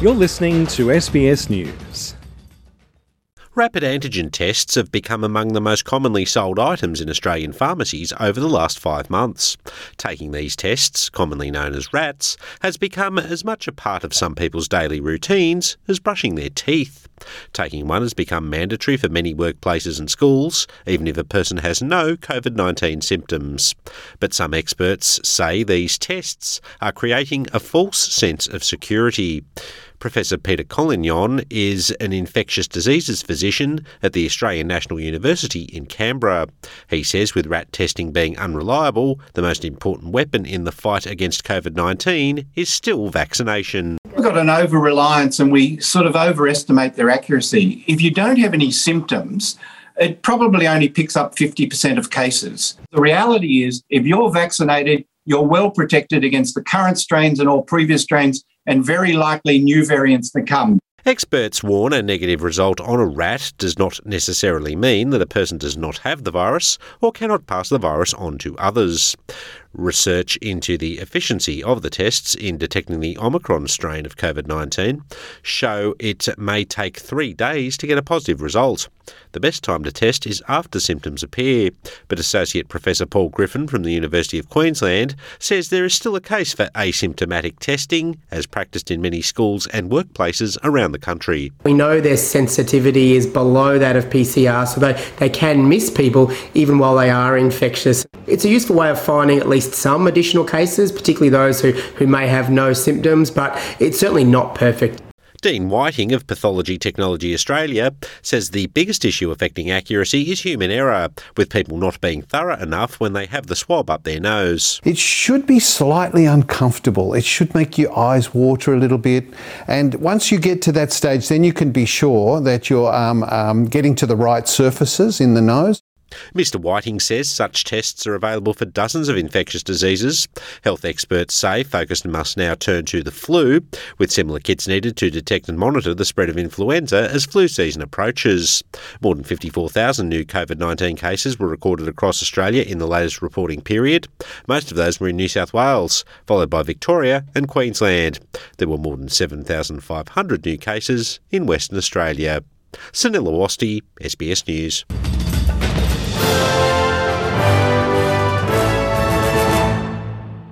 You're listening to SBS News. Rapid antigen tests have become among the most commonly sold items in Australian pharmacies over the last 5 months. Taking these tests, commonly known as RATs, has become as much a part of some people's daily routines as brushing their teeth. Taking one has become mandatory for many workplaces and schools, even if a person has no COVID-19 symptoms. But some experts say these tests are creating a false sense of security. Professor Peter Collignon is an infectious diseases physician at the Australian National University in Canberra. He says with rat testing being unreliable, the most important weapon in the fight against COVID-19 is still vaccination. We've got an over-reliance and we sort of overestimate their accuracy. If you don't have any symptoms, it probably only picks up 50% of cases. The reality is, if you're vaccinated, you're well protected against the current strains and all previous strains and very likely new variants that come. Experts warn a negative result on a rat does not necessarily mean that a person does not have the virus or cannot pass the virus on to others. Research into the efficiency of the tests in detecting the Omicron strain of COVID-19 show it may take 3 days to get a positive result. The best time to test is after symptoms appear, but Associate Professor Paul Griffin from the University of Queensland says there is still a case for asymptomatic testing, as practiced in many schools and workplaces around the country. We know their sensitivity is below that of PCR, so they can miss people even while they are infectious. It's a useful way of finding at least some additional cases, particularly those who may have no symptoms, but it's certainly not perfect. Dean Whiting of Pathology Technology Australia says the biggest issue affecting accuracy is human error, with people not being thorough enough when they have the swab up their nose. It should be slightly uncomfortable. It should make your eyes water a little bit. And once you get to that stage, then you can be sure that you're getting to the right surfaces in the nose. Mr Whiting says such tests are available for dozens of infectious diseases. Health experts say focus must now turn to the flu, with similar kits needed to detect and monitor the spread of influenza as flu season approaches. More than 54,000 new COVID-19 cases were recorded across Australia in the latest reporting period. Most of those were in New South Wales, followed by Victoria and Queensland. There were more than 7,500 new cases in Western Australia. Sunil Awasthi, SBS News.